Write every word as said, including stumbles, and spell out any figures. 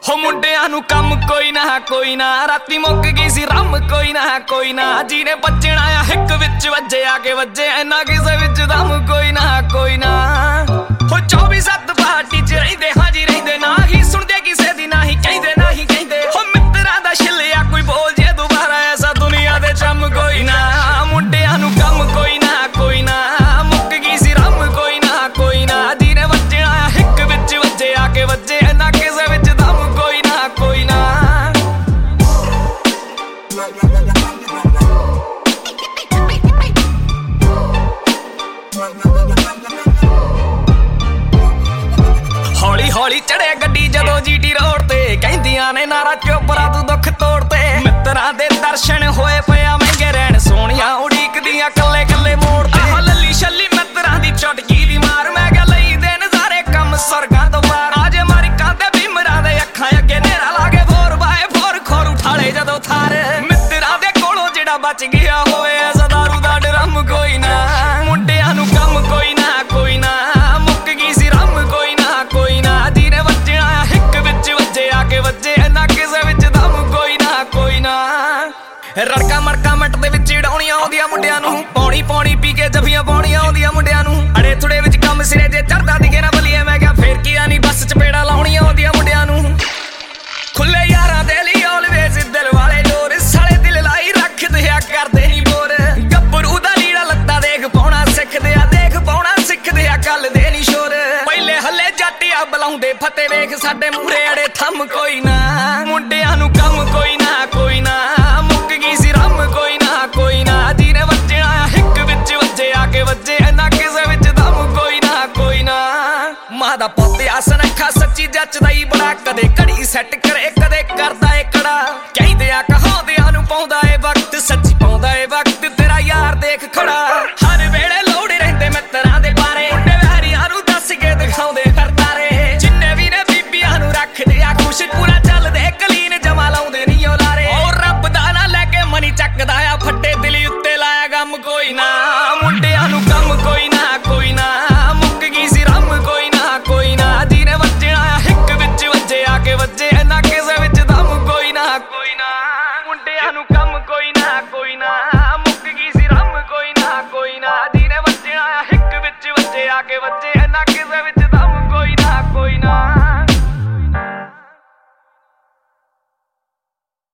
हो मुंडियां नू कम कोई ना कोई ना राती मुक गई सी रम कोई ना कोई ना जीने बचना आ हिक विच वजे आके वजे इना किसे विच दम कोई ना कोई ना हो चौबीस सत्त पार्टी च रहिंदे हां जी रहिंदे ना ही सुनदे किसे दी ना ही कहंदे ना ही कहंदे हो मित्तरां दा छिल्लिया कोई बोल जे दोबारा ऐसा दुनिया दे चम कोई ना मुंडियां नू कम कोई ना कोई ना मुक गई सी रम कोई ना कोई ना जीने बचना आ हिक विच वजे आके वजे इना किसे विच दम कोई ना कोई ना हौली हौली चढ़े गड्डी जदों जीटी रोड ते कहंदियां ने नारा चोपरा तू दुख तोड़ते मित्तरां दे दर्शन होए पिया महंगे रहन सोहणियां उड़ीकदियां कल्ले कल्ले मोड़ ते आह लल्ली छल्ली मित्तरां दी चुटकी दी मार मैं गया लई दे नज़ारे कम स्वर्गां तो बाहर आज अमरीका ते भीमरां दे अखां अगे नेरा लागे फोर बाय फोर खोर उठाले जदों थार मित्तरां दे कोलों जेड़ा बच गया होए ऐसा दारू दा ड्रम कोई ना मुंडियां नू कम कोई ना कोई ना मुक गई सी रम कोई ना कोई ना जीने बचना आ हिक विच वजे आके वजे इना किसे विच दम कोई ना कोई ना रड़का मड़का मट दे विच डाउणियां आउंदियां मुंडियां नू पौणी पौणी पी के जफियां पाउणियां आउंदियां मुंडियां नू अड़े थोड़े विच कम सिरे जे चढ़दा दिखे ना बलिए मैं क्या फेर की आनी बस चपेड़ा लाउणियां आउंदियां मुंडियां नू खुले यारां दे लई ऑलवेज दिल वाले डोर साले दिल लाई रख दिया करदे नी बोर गब्बरू दा लीड़ा लत्ता देख पाउणा सिखदे आ देख पाउणा सिखदे आ कल दे नी शोर पहले हल्ले जट्टिया बुलाउंदे फते वेख साडे मूरे अड़े थम कोई ना मुंडियां नू कम कोई ना कोई ना मुक गई सी रम कोई ना कोई ना जीने बचना आ हिक विच वजे आके वजे इना किसे विच दम कोई ना कोई ना मां दा पुत्त आ सनखा सच्ची जचदा ही बड़ा कदे घड़ी सैट